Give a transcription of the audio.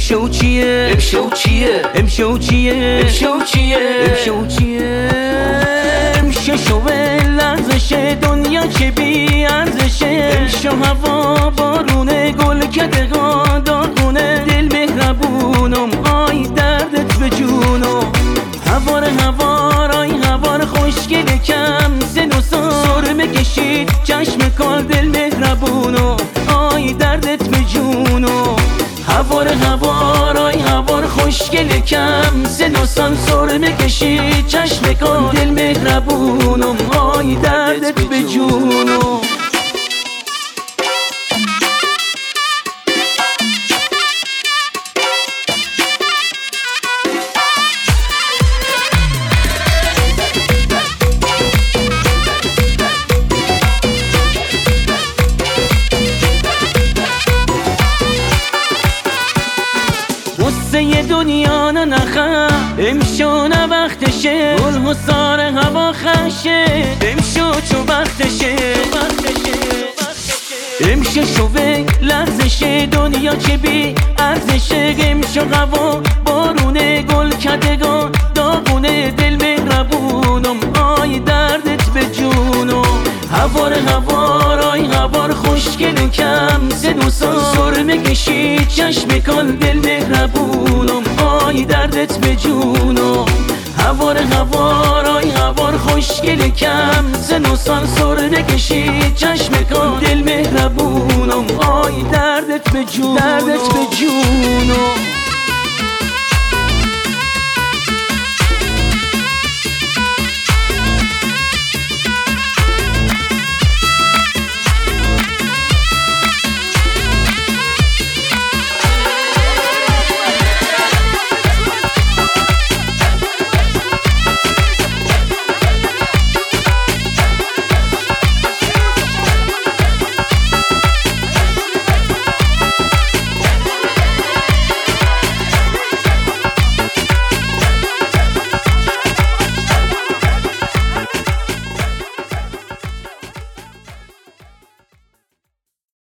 امشو چیه امشو چیه امشو چیه امشو چیه امشو چیه امشو شوه لرزشه دنیا چه بی ارزشه امشو هوا بارونه گل کده داغونه دل مهربونم آی دردت به جونم هوار آی هوار خوشگل کم سن و سرمه کشید چشم کار دل مهربونو آی دردت به جونو هوار آی هوار خوشگل کم سن و سرمه کشید چشم کار دل مهربونو آی دردت به جونو قصه دنیا نخه امشو نه وقتشه گل حصار هوا خشه امشو چو وقتشه امشو شوه لرزشه دنیا چه بی ارزشه امشو هوا بارونه گل کدگان داغونه دل مهربونم آی دردت به جونم هوار آی هوار خوشگل کم سن و سرمه کشید چشم کن دل مهربونم آی دردت به جونم هوار آی هوار خوشگل کم سن و سرمه کشید چشم کن دل مهربونم آی دردت به جونم